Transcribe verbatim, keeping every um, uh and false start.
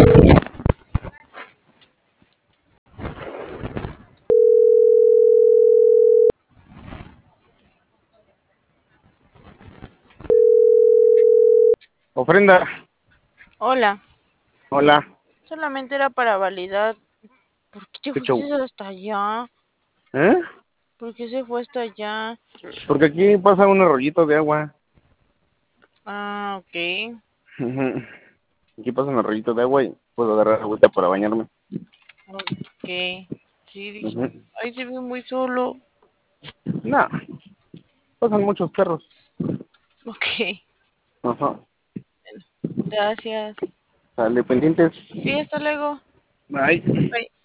Ofrenda. Hola, Hola. solamente era para validar. ¿Por qué te ¿Qué fuiste show? hasta allá? ¿Eh? ¿Por qué se fue hasta allá? Porque aquí pasa un arroyito de agua. Ah, ok. Ujú. Aquí pasa un arroyito de agua y puedo agarrar agüita para bañarme. Ok. Sí, dije, Ujú. ahí se ve muy solo. No, pasan muchos perros. Ok, Ajá. gracias. Sale pendientes. Sí, hasta luego. Bye. Bye.